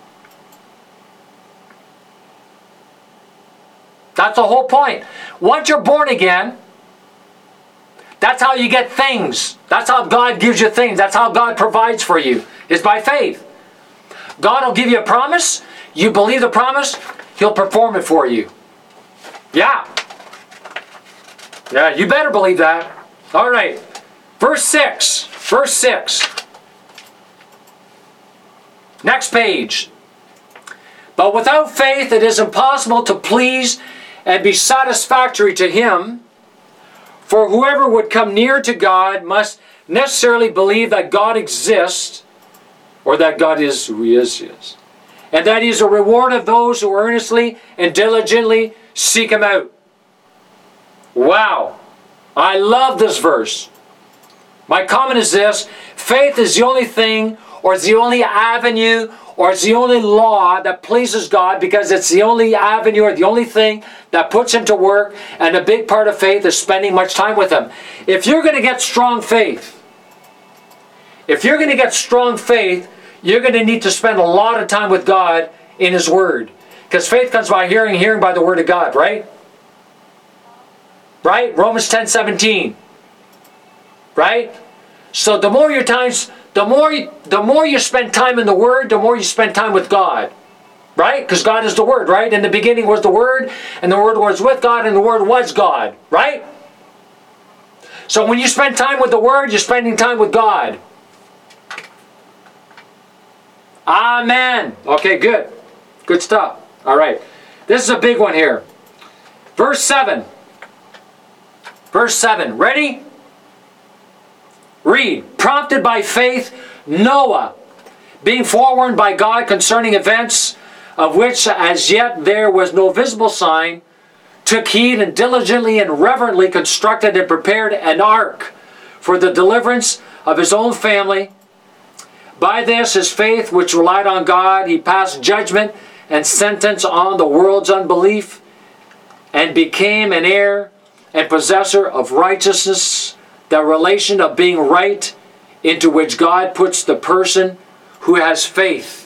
That's the whole point. Once you're born again, that's how you get things. That's how God gives you things. That's how God provides for you, is by faith. God will give you a promise. You believe the promise, He'll perform it for you. Yeah. Yeah, you better believe that. All right. Verse 6. Verse 6. Next page. But without faith it is impossible to please and be satisfactory to Him. For whoever would come near to God must necessarily believe that God exists, or that God is who He is, and that He is a reward of those who earnestly and diligently seek Him out. Wow. I love this verse. My comment is this: faith is the only thing, or it's the only avenue, or it's the only law that pleases God, because it's the only avenue or the only thing that puts Him to work, and a big part of faith is spending much time with Him. If you're going to get strong faith, you're going to need to spend a lot of time with God in His Word. Because faith comes by hearing, hearing by the Word of God, right? Right? Romans 10:17. Right? So the more you spend time in the Word, the more you spend time with God. Right? Because God is the Word, right? In the beginning was the Word, and the Word was with God, and the Word was God. Right? So when you spend time with the Word, you're spending time with God. Amen. Okay, good. Good stuff. All right. This is a big one here. Verse 7. Verse 7. Ready? Read. Prompted by faith, Noah, being forewarned by God concerning events of which as yet there was no visible sign, took heed and diligently and reverently constructed and prepared an ark for the deliverance of his own family. By this his faith, which relied on God, he passed judgment and sentence on the world's unbelief, and became an heir and possessor of righteousness, the relation of being right, into which God puts the person who has faith.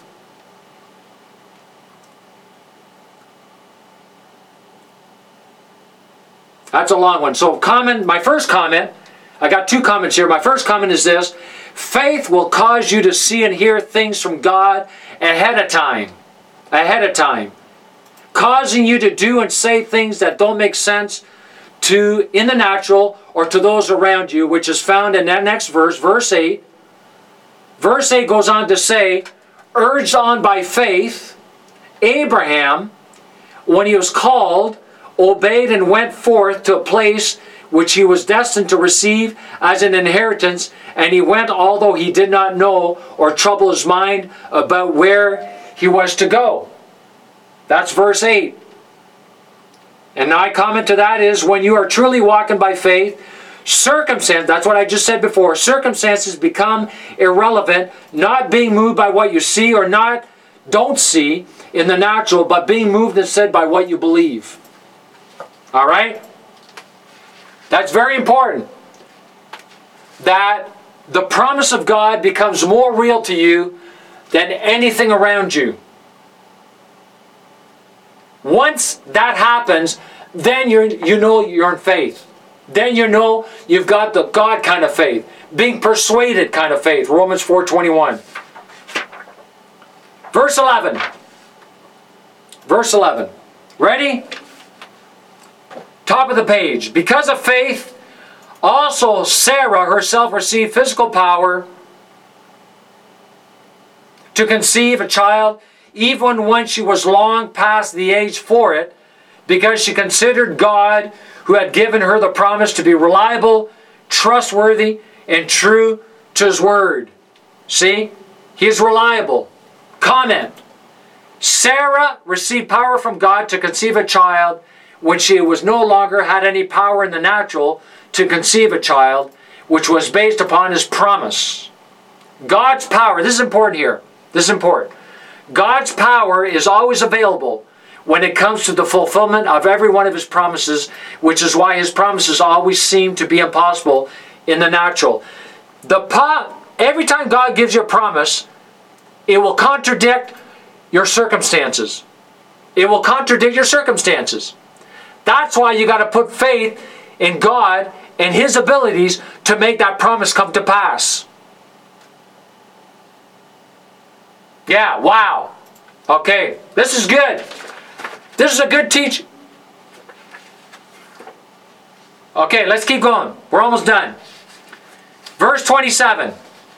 That's a long one. So my first comment, I got two comments here. My first comment is this: faith will cause you to see and hear things from God ahead of time. Ahead of time. Causing you to do and say things that don't make sense in the natural or to those around you, which is found in that next verse, verse 8. Verse 8 goes on to say, urged on by faith, Abraham, when he was called, obeyed and went forth to a place which he was destined to receive as an inheritance, and he went although he did not know or trouble his mind about where he was to go. That's verse 8. And my comment to that is, when you are truly walking by faith, that's what I just said before, circumstances become irrelevant, not being moved by what you see or don't see in the natural, but being moved instead by what you believe. All right? That's very important. That the promise of God becomes more real to you than anything around you. Once that happens, then you know you're in faith. Then you know you've got the God kind of faith, being persuaded kind of faith. Romans 4:21. Verse 11. Verse 11. Ready? Top of the page. Because of faith, also Sarah herself received physical power to conceive a child, even when she was long past the age for it, because she considered God, who had given her the promise, to be reliable, trustworthy, and true to His word. See? He is reliable. Comment. Sarah received power from God to conceive a child when she was no longer had any power in the natural to conceive a child, which was based upon His promise. God's power, this is important here. This is important. God's power is always available when it comes to the fulfillment of every one of His promises, which is why His promises always seem to be impossible in the natural. Every time God gives you a promise, it will contradict your circumstances. It will contradict your circumstances. That's why you got to put faith in God and His abilities to make that promise come to pass. Yeah, wow. Okay, this is good. This is a good teaching. Okay, let's keep going. We're almost done. Verse 27.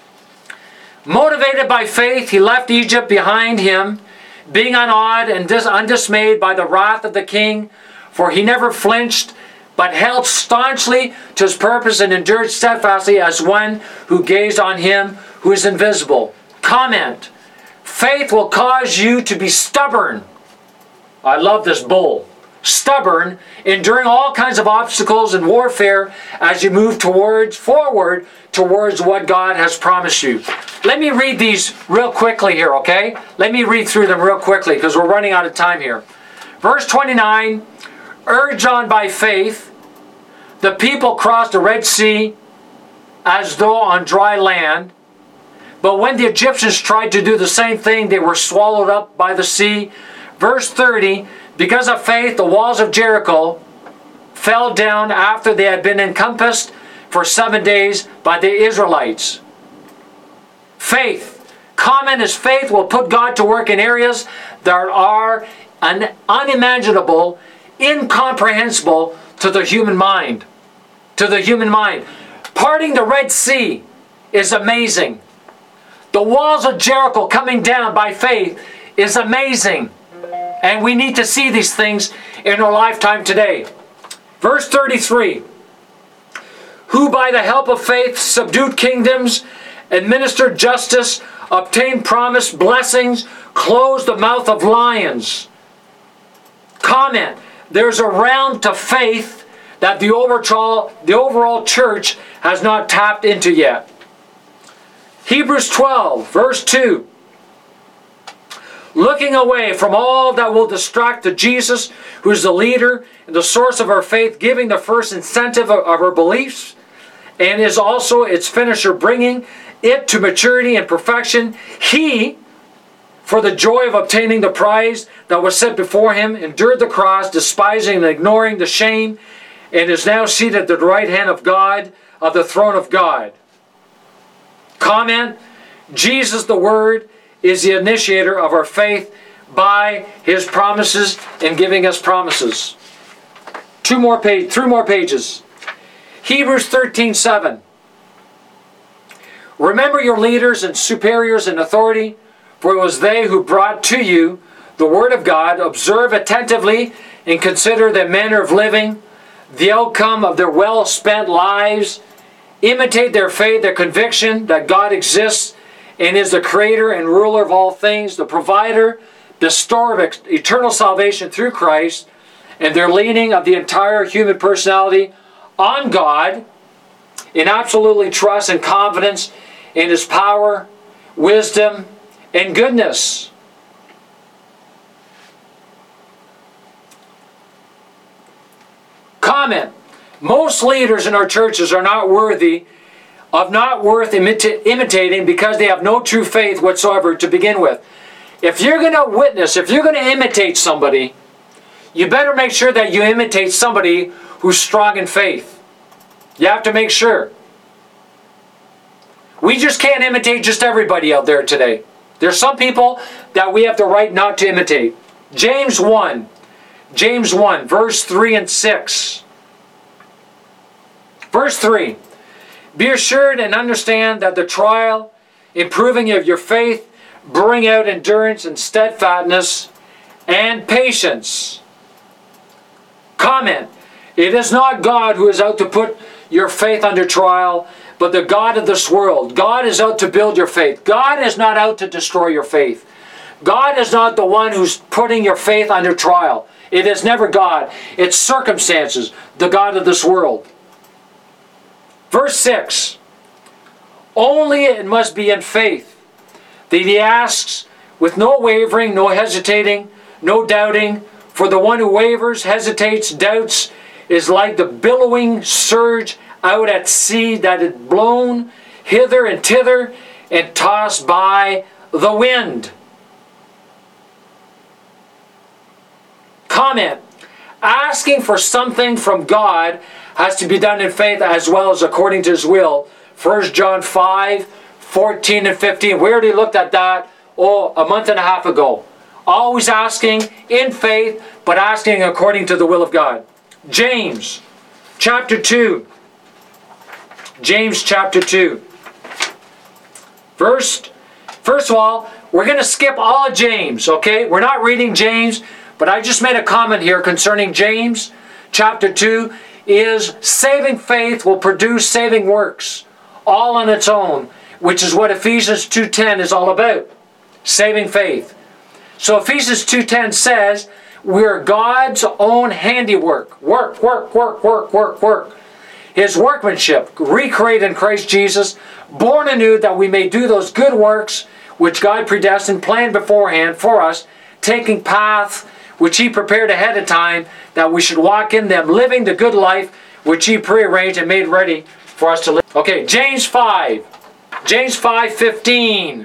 Motivated by faith, he left Egypt behind him, being unawed and undismayed by the wrath of the king, for he never flinched, but held staunchly to his purpose and endured steadfastly as one who gazed on Him who is invisible. Comment. Faith will cause you to be stubborn. I love this bowl. Stubborn, enduring all kinds of obstacles and warfare as you move forward towards what God has promised you. Let me read these real quickly here, okay? Let me read through them real quickly because we're running out of time here. Verse 29, urged on by faith, the people crossed the Red Sea as though on dry land. But when the Egyptians tried to do the same thing, they were swallowed up by the sea. Verse 30, because of faith, the walls of Jericho fell down after they had been encompassed for 7 days by the Israelites. Faith. Comment is faith will put God to work in areas that are unimaginable, incomprehensible to the human mind. To the human mind. Parting the Red Sea is amazing. The walls of Jericho coming down by faith is amazing. And we need to see these things in our lifetime today. Verse 33. Who by the help of faith subdued kingdoms, administered justice, obtained promised blessings, closed the mouth of lions. Comment. There's a realm to faith that the overall church has not tapped into yet. Hebrews 12, verse 2. Looking away from all that will distract to Jesus, who is the leader and the source of our faith, giving the first incentive of our beliefs, and is also its finisher, bringing it to maturity and perfection. He, for the joy of obtaining the prize that was set before him, endured the cross, despising and ignoring the shame, and is now seated at the right hand of God, of the throne of God. Comment. Jesus, the Word, is the initiator of our faith by His promises and giving us promises. Three more pages. Hebrews 13:7. Remember your leaders and superiors in authority, for it was they who brought to you the Word of God. Observe attentively and consider their manner of living, the outcome of their well-spent lives. Imitate their faith, their conviction that God exists and is the creator and ruler of all things, the provider, bestower of eternal salvation through Christ, and their leaning of the entire human personality on God in absolutely trust and confidence in His power, wisdom, and goodness. Comment. Most leaders in our churches are not worth imitating because they have no true faith whatsoever to begin with. If you're going to witness, if you're going to imitate somebody, you better make sure that you imitate somebody who's strong in faith. You have to make sure. We just can't imitate just everybody out there today. There's some people that we have the right not to imitate. James 1, verse 3 and 6. Verse 3, be assured and understand that the trial, improving of your faith, bring out endurance and steadfastness and patience. Comment, it is not God who is out to put your faith under trial, but the God of this world. God is out to build your faith. God is not out to destroy your faith. God is not the one who's putting your faith under trial. It is never God. It's circumstances, the God of this world. Verse 6, only it must be in faith that he asks with no wavering, no hesitating, no doubting. For the one who wavers, hesitates, doubts, is like the billowing surge out at sea that is blown hither and thither and tossed by the wind. Comment. Asking for something from God has to be done in faith as well as according to His will. 1 John 5, 14 and 15. We already looked at that a month and a half ago. Always asking in faith, but asking according to the will of God. James chapter 2. James chapter 2. First of all, we're going to skip all of James, okay? We're not reading James, but I just made a comment here concerning James chapter 2. Is saving faith will produce saving works all on its own, which is what Ephesians 2:10 is all about. Saving faith. So Ephesians 2:10 says, we're God's own handiwork. Work. His workmanship, recreated in Christ Jesus, born anew that we may do those good works which God predestined, planned beforehand for us, taking paths which He prepared ahead of time that we should walk in them, living the good life which He prearranged and made ready for us to live. Okay, James 5:15.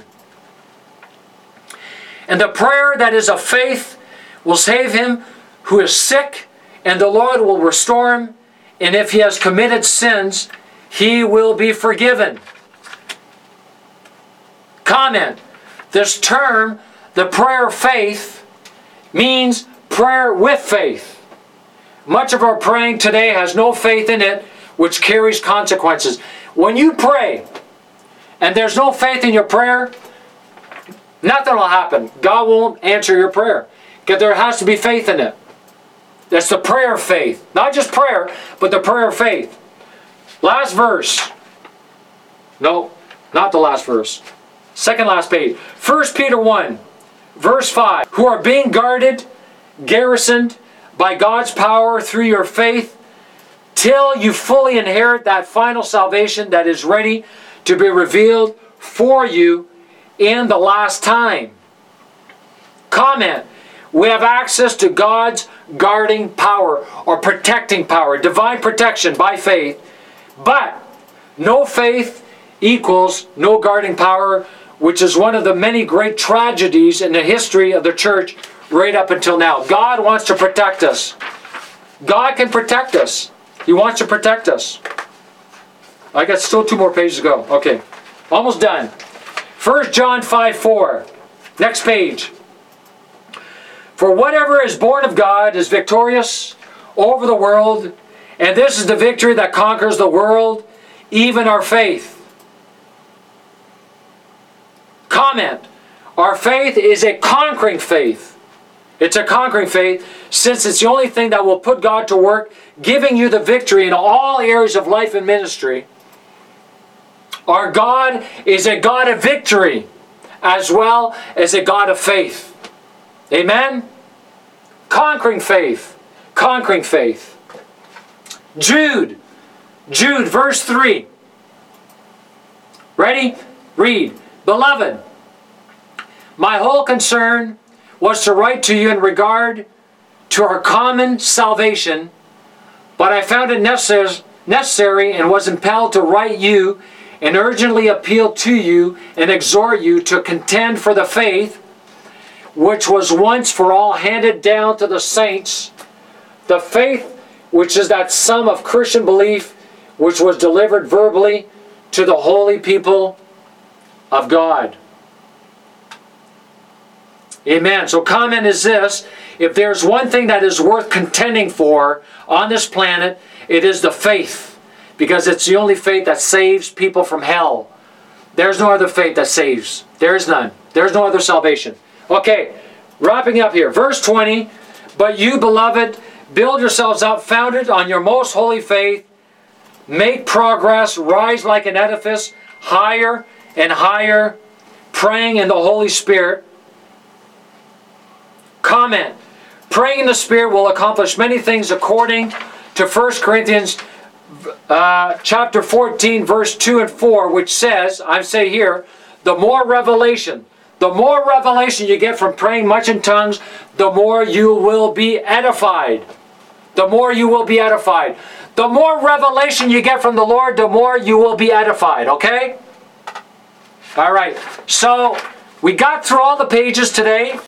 And the prayer that is of faith will save him who is sick, and the Lord will restore him. And if he has committed sins, he will be forgiven. Comment. This term, the prayer of faith, means prayer with faith. Much of our praying today has no faith in it, which carries consequences. When you pray, and there's no faith in your prayer, nothing will happen. God won't answer your prayer. Because there has to be faith in it. That's the prayer of faith. Not just prayer, but the prayer of faith. Last verse. No, not the last verse. Second last page. 1 Peter 1, verse 5. Who are being guarded, garrisoned by God's power through your faith, till you fully inherit that final salvation that is ready to be revealed for you in the last time. Comment. We have access to God's guarding power or protecting power, divine protection by faith. But no faith equals no guarding power, which is one of the many great tragedies in the history of the church right up until now. God wants to protect us. God can protect us. He wants to protect us. I got still 2 more pages to go. Okay, almost done. 1 John 5:4. Next page. For whatever is born of God is victorious over the world, and this is the victory that conquers the world, even our faith. Comment. Our faith is a conquering faith. It's a conquering faith, since it's the only thing that will put God to work, giving you the victory in all areas of life and ministry. Our God is a God of victory, as well as a God of faith. Amen? Conquering faith. conquering faith. Jude, verse 3. Ready? Read. Beloved, my whole concern was to write to you in regard to our common salvation, but I found it necessary and was impelled to write you and urgently appeal to you and exhort you to contend for the faith which was once for all handed down to the saints, the faith which is that sum of Christian belief which was delivered verbally to the holy people of God. Amen. So comment is this: if there's one thing that is worth contending for on this planet, it is the faith. Because it's the only faith that saves people from hell. There's no other faith that saves. There is none. There's no other salvation. Okay, wrapping up here. Verse 20, but you, beloved, build yourselves up, founded on your most holy faith. Make progress, rise like an edifice, higher and higher, praying in the Holy Spirit. Comment. Praying in the Spirit will accomplish many things according to 1 Corinthians chapter 14, verse 2 and 4, which says, I say here, the more revelation you get from praying much in tongues, the more you will be edified. The more you will be edified. The more revelation you get from the Lord, the more you will be edified, okay? All right, so we got through all the pages today.